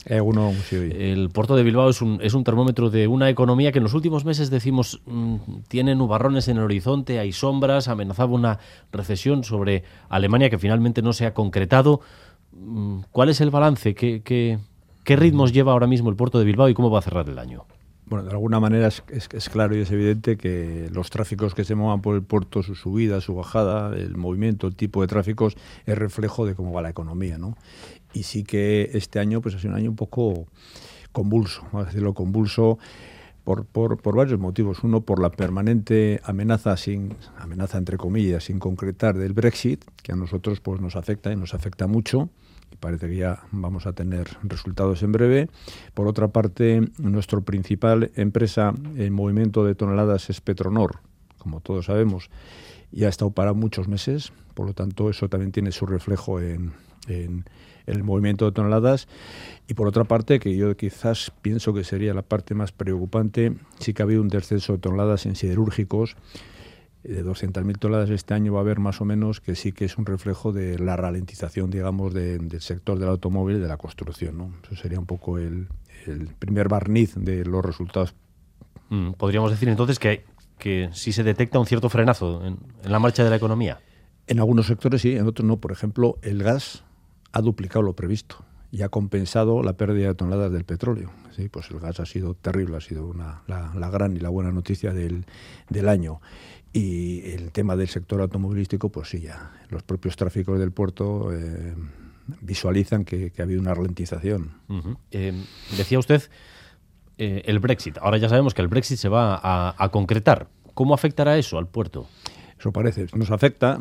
Uno, sí. El puerto de Bilbao es un termómetro de una economía que en los últimos meses decimos tiene nubarrones en el horizonte, hay sombras, amenazaba una recesión sobre Alemania que finalmente no se ha concretado. ¿Cuál es el balance? ¿Qué ritmos lleva ahora mismo el puerto de Bilbao y cómo va a cerrar el año? Bueno, de alguna manera es claro y es evidente que los tráficos que se muevan por el puerto, su subida, su bajada, el movimiento, el tipo de tráficos, es reflejo de cómo va la economía, ¿no? Y sí que este año pues ha sido un año un poco convulso, vamos a decirlo convulso, por varios motivos. Uno, por la permanente amenaza entre comillas, sin concretar del Brexit, que a nosotros pues nos afecta y nos afecta mucho. Y parece que ya vamos a tener resultados en breve. Por otra parte, nuestra principal empresa en movimiento de toneladas es Petronor, como todos sabemos, y ha estado parado muchos meses, por lo tanto eso también tiene su reflejo en el movimiento de toneladas. Y por otra parte, que yo quizás pienso que sería la parte más preocupante, sí que ha habido un descenso de toneladas en siderúrgicos. De 200.000 toneladas este año va a haber más o menos, que sí que es un reflejo de la ralentización, digamos, del sector del automóvil y de la construcción, ¿no? Eso sería un poco el primer barniz de los resultados. Podríamos decir entonces que sí se detecta un cierto frenazo en la marcha de la economía. En algunos sectores sí, en otros no. Por ejemplo, el gas ha duplicado lo previsto y ha compensado la pérdida de toneladas del petróleo. Sí, pues el gas ha sido terrible, ha sido la gran y la buena noticia del año. Y el tema del sector automovilístico, pues sí, ya los propios tráficos del puerto visualizan que ha habido una ralentización. Uh-huh. Decía usted el Brexit. Ahora ya sabemos que el Brexit se va a concretar. ¿Cómo afectará eso al puerto? Eso parece. Nos afecta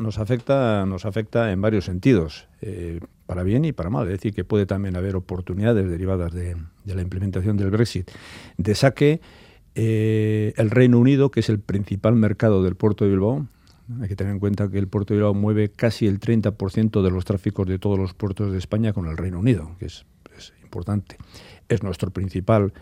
en varios sentidos, para bien y para mal. Es decir, que puede también haber oportunidades derivadas de la implementación del Brexit, de saque. El Reino Unido, que es el principal mercado del puerto de Bilbao, hay que tener en cuenta que el puerto de Bilbao mueve casi el 30% de los tráficos de todos los puertos de España con el Reino Unido, que es importante. Es nuestro principal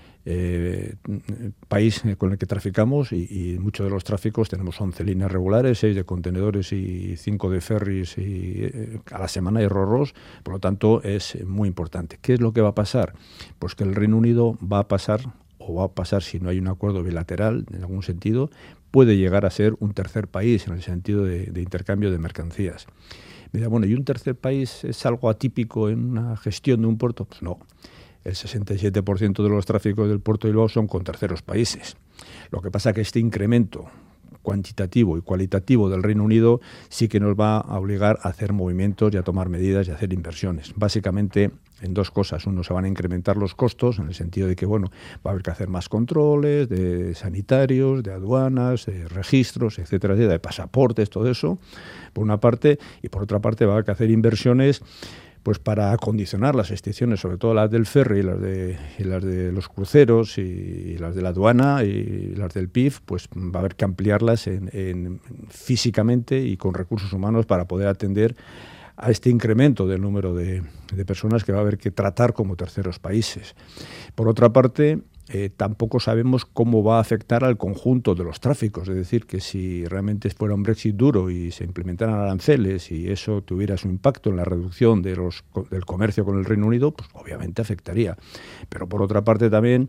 país con el que traficamos y muchos de los tráficos tenemos 11 líneas regulares, 6 de contenedores y 5 de ferries a la semana y ro-ros, por lo tanto es muy importante. ¿Qué es lo que va a pasar? Pues que el Reino Unido va a pasar si no hay un acuerdo bilateral en algún sentido, puede llegar a ser un tercer país en el sentido de intercambio de mercancías. Me dirá, bueno, ¿y un tercer país es algo atípico en una gestión de un puerto? Pues no. El 67% de los tráficos del puerto de Bilbao son con terceros países. Lo que pasa es que este incremento cuantitativo y cualitativo del Reino Unido sí que nos va a obligar a hacer movimientos y a tomar medidas y a hacer inversiones. Básicamente en dos cosas. Uno, se van a incrementar los costos en el sentido de que, bueno, va a haber que hacer más controles de sanitarios, de aduanas, de registros, etcétera, de pasaportes, todo eso, por una parte, y por otra parte va a haber que hacer inversiones pues para acondicionar las estaciones, sobre todo las del ferry y las de los cruceros y las de la aduana y las del PIF, pues va a haber que ampliarlas físicamente y con recursos humanos para poder atender a este incremento del número de personas que va a haber que tratar como terceros países. Por otra parte, tampoco sabemos cómo va a afectar al conjunto de los tráficos, es decir, que si realmente fuera un Brexit duro y se implementaran aranceles y eso tuviera su impacto en la reducción del comercio con el Reino Unido, pues obviamente afectaría. Pero por otra parte también,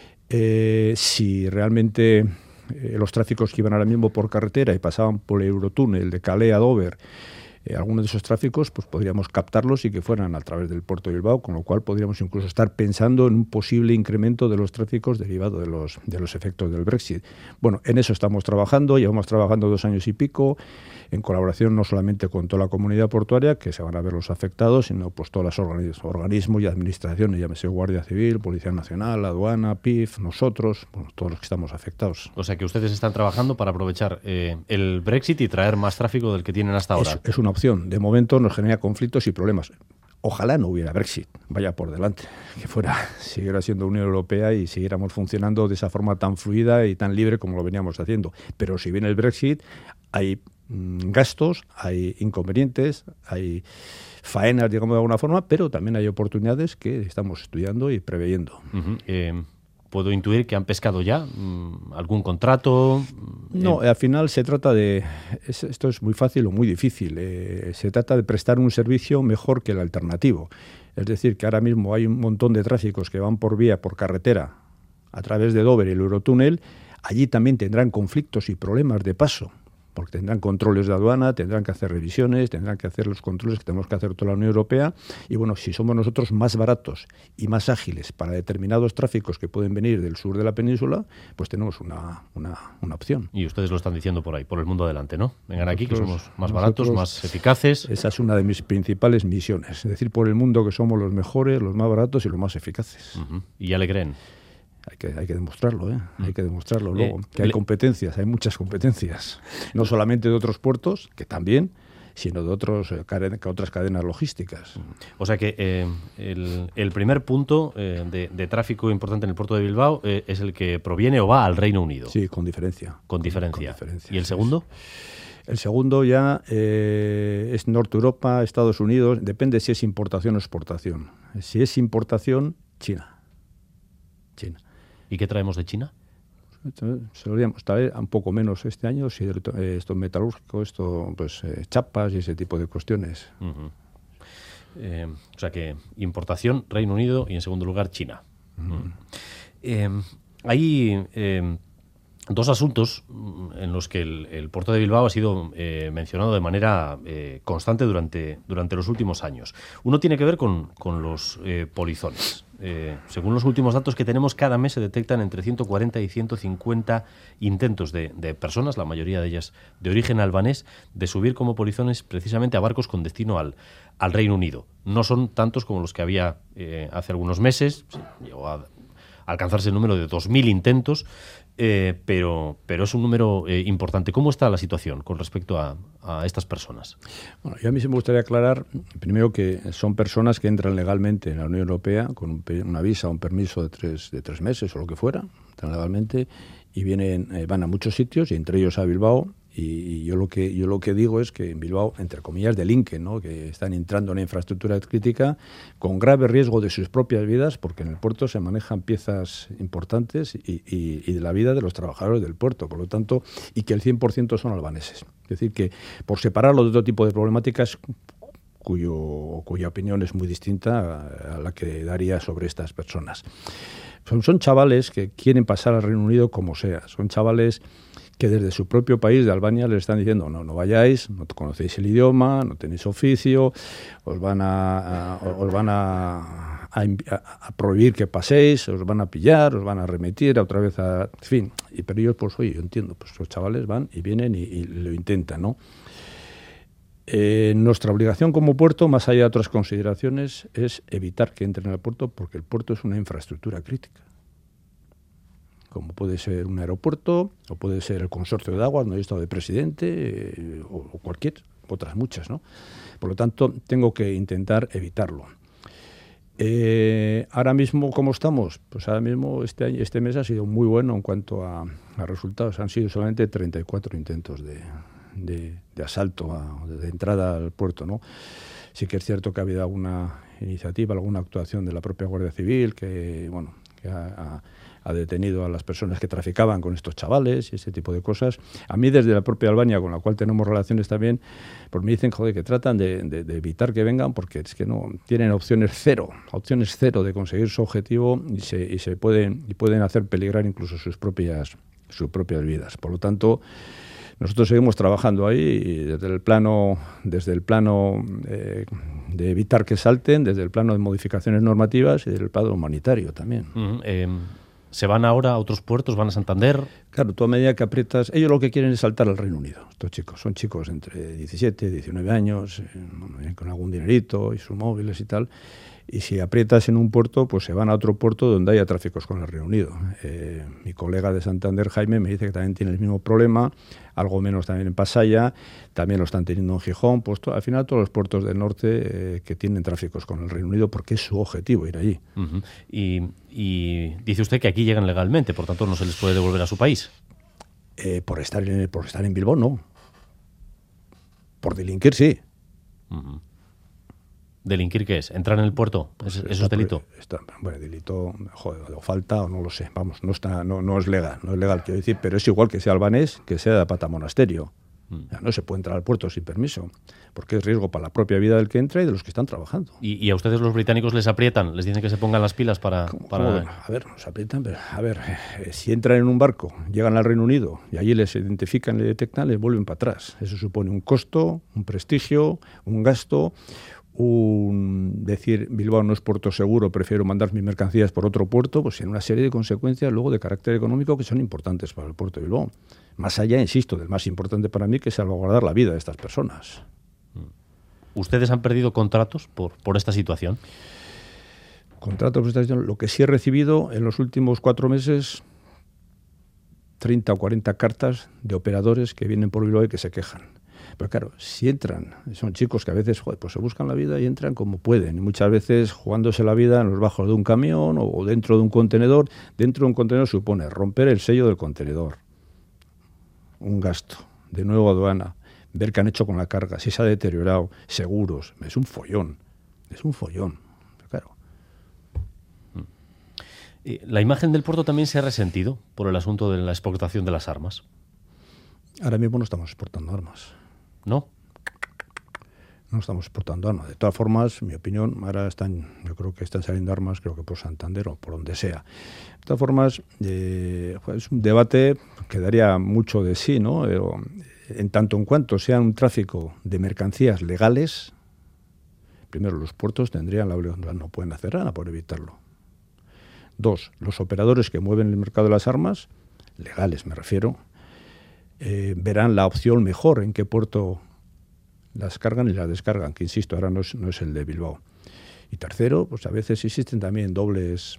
si realmente los tráficos que iban ahora mismo por carretera y pasaban por el Eurotúnel de Calais a Dover, algunos de esos tráficos pues podríamos captarlos y que fueran a través del puerto de Bilbao, con lo cual podríamos incluso estar pensando en un posible incremento de los tráficos derivado de los efectos del Brexit. Bueno, en eso estamos trabajando, llevamos trabajando 2 años y pico, en colaboración no solamente con toda la comunidad portuaria, que se van a ver los afectados, sino pues todos los organismos y administraciones, llámese Guardia Civil, Policía Nacional, Aduana, PIF, nosotros, bueno, todos los que estamos afectados. O sea que ustedes están trabajando para aprovechar el Brexit y traer más tráfico del que tienen hasta ahora. Es una opción. De momento nos genera conflictos y problemas. Ojalá no hubiera Brexit, vaya por delante, que siguiera siendo Unión Europea y siguiéramos funcionando de esa forma tan fluida y tan libre como lo veníamos haciendo. Pero si viene el Brexit, hay gastos, hay inconvenientes, hay faenas, digamos de alguna forma, pero también hay oportunidades que estamos estudiando y preveyendo. Uh-huh. ¿Puedo intuir que han pescado ya algún contrato? No, al final se trata de... Esto es muy fácil o muy difícil. Se trata de prestar un servicio mejor que el alternativo. Es decir, que ahora mismo hay un montón de tráficos que van por carretera, a través de Dover y el Eurotúnel. Allí también tendrán conflictos y problemas de paso, porque tendrán controles de aduana, tendrán que hacer revisiones, tendrán que hacer los controles que tenemos que hacer toda la Unión Europea. Y bueno, si somos nosotros más baratos y más ágiles para determinados tráficos que pueden venir del sur de la península, pues tenemos una opción. Y ustedes lo están diciendo por ahí, por el mundo adelante, ¿no? Vengan aquí, que somos más baratos, más eficaces. Esa es una de mis principales misiones, es decir, por el mundo que somos los mejores, los más baratos y los más eficaces. ¿Y ya le creen? Hay que demostrarlo, hay que demostrarlo luego. Que hay competencias, hay muchas competencias. No solamente de otros puertos, que también, sino de otras cadenas logísticas. O sea que el primer punto de tráfico importante en el puerto de Bilbao es el que proviene o va al Reino Unido. Sí, con diferencia. Con diferencia. ¿Y el segundo? El segundo ya es Norte Europa, Estados Unidos, depende si es importación o exportación. Si es importación, China. ¿Y qué traemos de China? Tal vez un poco menos este año, esto metalúrgico, chapas y ese tipo de cuestiones. O sea que importación, Reino Unido y en segundo lugar China. Hay dos asuntos en los que el puerto de Bilbao ha sido mencionado de manera constante durante los últimos años. Uno tiene que ver con los polizones. Según los últimos datos que tenemos, cada mes se detectan entre 140 y 150 intentos de personas, la mayoría de ellas de origen albanés, de subir como polizones precisamente a barcos con destino al Reino Unido. No son tantos como los que había hace algunos meses, llegó a alcanzarse el número de 2.000 intentos, pero es un número importante. ¿Cómo está la situación con respecto a estas personas? Bueno, yo a mí sí me gustaría aclarar, primero, que son personas que entran legalmente en la Unión Europea con una visa o un permiso de tres meses o lo que fuera, entran legalmente y van a muchos sitios, y entre ellos a Bilbao. Y yo lo que digo es que en Bilbao, entre comillas, delinquen, ¿no? Que están entrando en una infraestructura crítica con grave riesgo de sus propias vidas, porque en el puerto se manejan piezas importantes y de la vida de los trabajadores del puerto, por lo tanto, y que el 100% son albaneses. Es decir, que por separarlo de otro tipo de problemáticas cuya opinión es muy distinta a la que daría sobre estas personas. Son chavales que quieren pasar al Reino Unido como sea, son chavales que desde su propio país de Albania les están diciendo no vayáis, no conocéis el idioma, no tenéis oficio, os van a prohibir que paséis, os van a pillar, os van a remitir otra vez en fin. Pero ellos, pues oye, yo entiendo, pues los chavales van y vienen y lo intentan, ¿no? Nuestra obligación como puerto, más allá de otras consideraciones, es evitar que entren al puerto, porque el puerto es una infraestructura crítica, como puede ser un aeropuerto, o puede ser el consorcio de aguas, donde he estado de presidente, o otras muchas, ¿no? Por lo tanto, tengo que intentar evitarlo. Ahora mismo, ¿cómo estamos? Pues ahora mismo este mes ha sido muy bueno en cuanto a resultados. Han sido solamente 34 intentos de asalto, de entrada al puerto, ¿no? Sí que es cierto que ha habido alguna iniciativa, alguna actuación de la propia Guardia Civil que ha detenido a las personas que traficaban con estos chavales y ese tipo de cosas. A mí, desde la propia Albania, con la cual tenemos relaciones también, pues me dicen, que tratan de evitar que vengan, porque es que no tienen opciones cero de conseguir su objetivo y pueden hacer peligrar incluso sus propias vidas. Por lo tanto, nosotros seguimos trabajando ahí desde el plano de evitar que salten, desde el plano de modificaciones normativas y desde el plano humanitario también. ¿Se van ahora a otros puertos? ¿Van a Santander? Claro, tú a medida que aprietas... Ellos lo que quieren es saltar al Reino Unido. Estos chicos son chicos entre 17, 19 años, con algún dinerito y sus móviles y tal. Y si aprietas en un puerto, pues se van a otro puerto donde haya tráficos con el Reino Unido. Mi colega de Santander, Jaime, me dice que también tiene el mismo problema, algo menos también en Pasaia, también lo están teniendo en Gijón. Pues al final todos los puertos del norte que tienen tráficos con el Reino Unido, porque es su objetivo ir allí. Uh-huh. Y dice usted que aquí llegan legalmente, por tanto no se les puede devolver a su país. Por estar en Bilbao, no. Por delinquir, sí. Uh-huh. ¿Delinquir qué es? ¿Entrar en el puerto? ¿Eso es delito? Delito, o falta, o no lo sé. Vamos, no es legal, quiero decir, pero es igual que sea albanés, que sea de Pata Monasterio. O sea, no se puede entrar al puerto sin permiso, porque es riesgo para la propia vida del que entra y de los que están trabajando. ¿Y a ustedes los británicos les aprietan? ¿Les dicen que se pongan las pilas para...? A ver, nos aprietan, pero a ver, si entran en un barco, llegan al Reino Unido y allí les identifican, les detectan, les vuelven para atrás. Eso supone un costo, un prestigio, un gasto, decir Bilbao no es puerto seguro, prefiero mandar mis mercancías por otro puerto, pues tiene una serie de consecuencias luego de carácter económico que son importantes para el puerto de Bilbao. Más allá, insisto, del más importante para mí, que es salvaguardar la vida de estas personas. ¿Ustedes han perdido contratos por esta situación? Contratos por esta situación. Lo que sí he recibido en los últimos 4 meses, 30 o 40 cartas de operadores que vienen por Bilbao y que se quejan. Pero claro, si entran, son chicos que a veces pues se buscan la vida y entran como pueden. Y muchas veces jugándose la vida en los bajos de un camión o dentro de un contenedor. Dentro de un contenedor supone romper el sello del contenedor. Un gasto, de nuevo aduana, ver qué han hecho con la carga, si se ha deteriorado, seguros, es un follón, pero claro. ¿La imagen del puerto también se ha resentido por el asunto de la exportación de las armas? Ahora mismo no estamos exportando armas. ¿No? No estamos exportando armas. De todas formas, mi opinión, ahora yo creo que están saliendo armas, creo que por Santander o por donde sea. De todas formas, es un debate que daría mucho de sí, ¿no? En tanto en cuanto sea un tráfico de mercancías legales, primero, los puertos tendrían la obligación, no pueden hacer nada por evitarlo. 2, los operadores que mueven el mercado de las armas, legales me refiero, verán la opción mejor en qué puerto las cargan y las descargan, que insisto, ahora no es el de Bilbao. Y tercero, pues a veces existen también dobles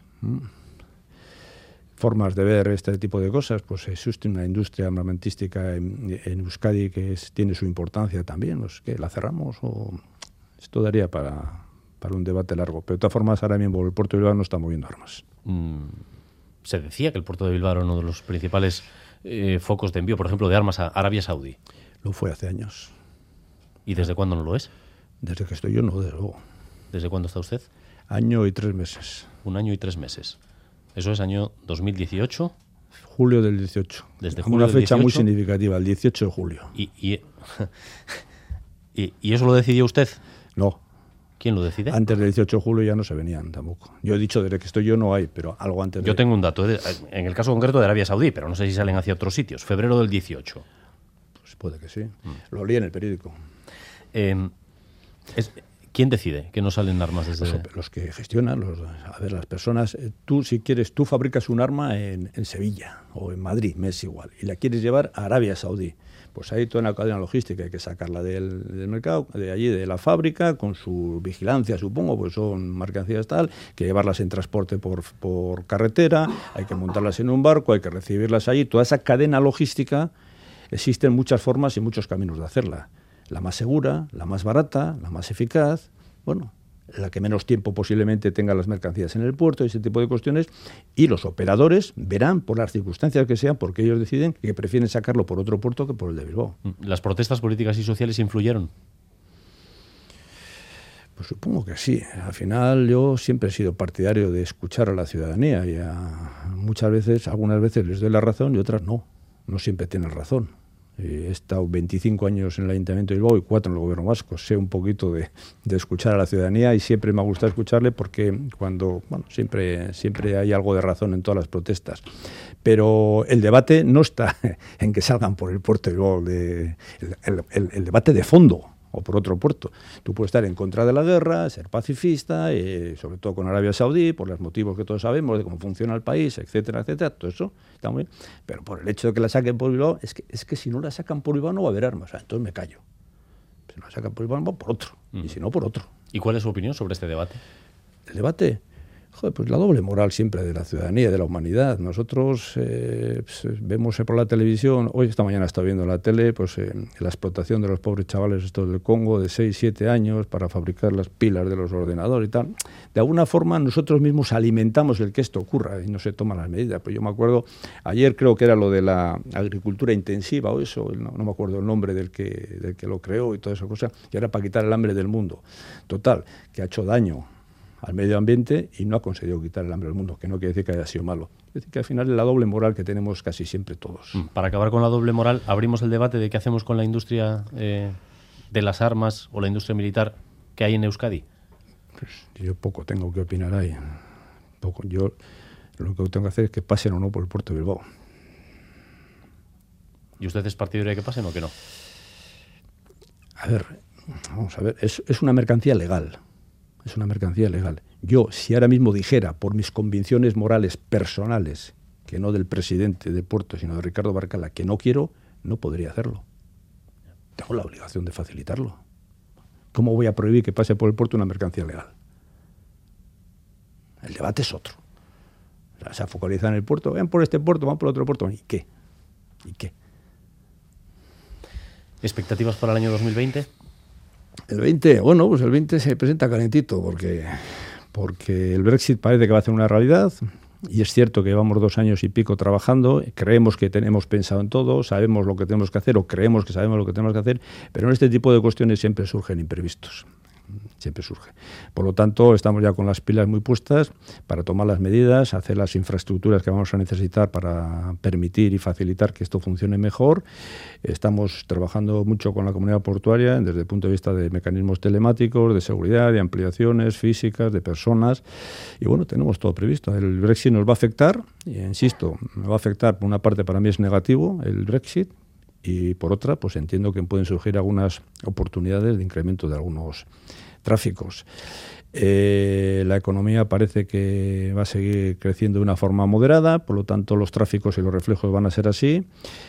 formas de ver este tipo de cosas. Pues existe una industria armamentística en Euskadi que tiene su importancia también. Pues, ¿qué, la cerramos? O esto daría para un debate largo. Pero de todas formas, ahora mismo el puerto de Bilbao no está moviendo armas. Se decía que el puerto de Bilbao era uno de los principales focos de envío, por ejemplo, de armas a Arabia Saudí. Lo fue hace años. ¿Y desde cuándo no lo es? Desde que estoy yo, no, desde luego. ¿Desde cuándo está usted? 1 año y 3 meses. 1 año y 3 meses. Eso es año 2018. Julio del 18. Desde julio una del fecha 18. Muy significativa, el 18 de julio. ¿Y eso lo decidió usted? No. ¿Quién lo decide? Antes del 18 de julio ya no se venían tampoco. Yo he dicho, desde que estoy yo no hay, pero algo antes. Yo tengo un dato, en el caso concreto de Arabia Saudí, pero no sé si salen hacia otros sitios. Febrero del 18. Pues puede que sí. Lo leí en el periódico. ¿Quién decide que no salen armas desde...? Los que gestionan, las personas. Tú, si quieres, tú fabricas un arma en Sevilla o en Madrid, me es igual, y la quieres llevar a Arabia Saudí. Pues hay toda una cadena logística, hay que sacarla del mercado, de allí, de la fábrica, con su vigilancia, supongo, pues son mercancías tal, que llevarlas en transporte por carretera, hay que montarlas en un barco, hay que recibirlas allí. Toda esa cadena logística, existen muchas formas y muchos caminos de hacerla. La más segura, la más barata, la más eficaz, bueno, la que menos tiempo posiblemente tenga las mercancías en el puerto, ese tipo de cuestiones, y los operadores verán, por las circunstancias que sean, porque ellos deciden que prefieren sacarlo por otro puerto que por el de Bilbao. ¿Las protestas políticas y sociales influyeron? Pues supongo que sí. Al final yo siempre he sido partidario de escuchar a la ciudadanía y muchas veces, algunas veces les doy la razón y otras no siempre tienen razón. He estado 25 años en el Ayuntamiento de Bilbao y 4 en el Gobierno vasco. Sé un poquito de escuchar a la ciudadanía y siempre me ha gustado escucharle porque siempre hay algo de razón en todas las protestas. Pero el debate no está en que salgan por el puerto de Bilbao, el debate de fondo o por otro puerto. Tú puedes estar en contra de la guerra, ser pacifista, sobre todo con Arabia Saudí, por los motivos que todos sabemos de cómo funciona el país, etcétera, etcétera, todo eso está muy bien. Pero por el hecho de que la saquen por Bilbao, es que si no la sacan por Bilbao no va a haber armas, entonces me callo. Si no la sacan por Bilbao, por otro, y si no, por otro. ¿Y cuál es su opinión sobre este debate? El debate... pues la doble moral siempre de la ciudadanía, de la humanidad. Nosotros vemos por la televisión, hoy esta mañana he estado viendo en la tele, la explotación de los pobres chavales estos del Congo de 6, 7 años para fabricar las pilas de los ordenadores y tal. De alguna forma nosotros mismos alimentamos el que esto ocurra y no se toman las medidas. Pues yo me acuerdo, ayer creo que era lo de la agricultura intensiva o eso, no me acuerdo el nombre del que lo creó y toda esa cosa, que era para quitar el hambre del mundo. Total, que ha hecho daño al medio ambiente y no ha conseguido quitar el hambre del mundo, que no quiere decir que haya sido malo. Es decir, que al final es la doble moral que tenemos casi siempre todos. Para acabar con la doble moral, abrimos el debate de qué hacemos con la industria de las armas o la industria militar que hay en Euskadi. Pues yo poco tengo que opinar ahí. Poco. Yo lo que tengo que hacer es que pasen o no por el puerto de Bilbao. ¿Y usted es partidario de que pasen o que no? A ver, vamos a ver, es una mercancía legal. Es una mercancía legal. Yo, si ahora mismo dijera, por mis convicciones morales personales, que no del presidente de Puerto, sino de Ricardo Barcala, que no quiero, no podría hacerlo. Tengo la obligación de facilitarlo. ¿Cómo voy a prohibir que pase por el puerto una mercancía legal? El debate es otro. O sea, se focaliza en el puerto, ven por este puerto, van por otro puerto. ¿Y qué? ¿Y qué? ¿Expectativas para el año 2020? El 20, bueno, pues el 20 se presenta calentito porque el Brexit parece que va a ser una realidad y es cierto que llevamos 2 años y pico trabajando, creemos que tenemos pensado en todo, sabemos lo que tenemos que hacer o creemos que sabemos lo que tenemos que hacer, pero en este tipo de cuestiones siempre surgen imprevistos. Siempre surge. Por lo tanto, estamos ya con las pilas muy puestas para tomar las medidas, hacer las infraestructuras que vamos a necesitar para permitir y facilitar que esto funcione mejor. Estamos trabajando mucho con la comunidad portuaria desde el punto de vista de mecanismos telemáticos, de seguridad, de ampliaciones físicas, de personas. Y bueno, tenemos todo previsto. El Brexit nos va a afectar, y insisto, me va a afectar. Por una parte, para mí es negativo el Brexit, y por otra, pues entiendo que pueden surgir algunas oportunidades de incremento de algunos tráficos. La economía parece que va a seguir creciendo de una forma moderada, por lo tanto los tráficos y los reflejos van a ser así.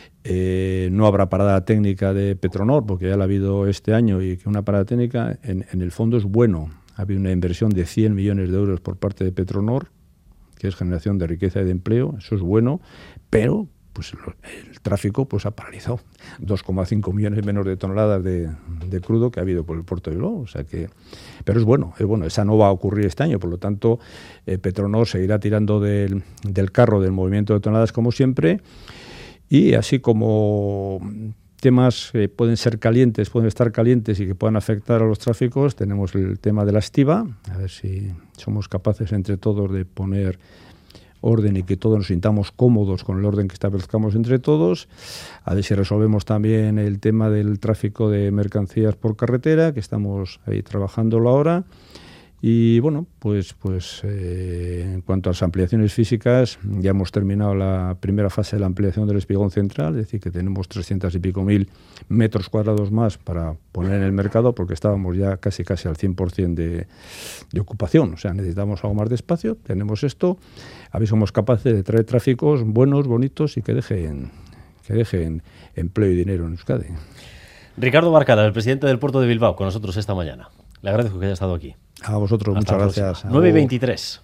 No habrá parada técnica de Petronor, porque ya la ha habido este año, y que una parada técnica en el fondo es bueno. Ha habido una inversión de 100 millones de euros por parte de Petronor, que es generación de riqueza y de empleo, eso es bueno, pero pues el tráfico pues ha paralizado. 2,5 millones menos de toneladas de crudo que ha habido por el puerto de Bilbao. O sea que, pero es bueno. Esa no va a ocurrir este año, por lo tanto Petronor seguirá tirando del carro del movimiento de toneladas como siempre, y así como temas que pueden estar calientes y que puedan afectar a los tráficos, tenemos el tema de la estiba, a ver si somos capaces entre todos de poner orden y que todos nos sintamos cómodos con el orden que establezcamos entre todos. A ver si resolvemos también el tema del tráfico de mercancías por carretera, que estamos ahí trabajándolo ahora. Y bueno, pues en cuanto a las ampliaciones físicas, ya hemos terminado la primera fase de la ampliación del espigón central, es decir, que tenemos 300 y pico mil metros cuadrados más para poner en el mercado, porque estábamos ya casi al 100% de ocupación. O sea, necesitamos algo más de espacio, tenemos esto, a ver si somos capaces de traer tráficos buenos, bonitos y que dejen empleo y dinero en Euskadi. Ricardo Barcala, el presidente del Puerto de Bilbao, con nosotros esta mañana. Le agradezco que haya estado aquí. A vosotros, muchas gracias. 9:23.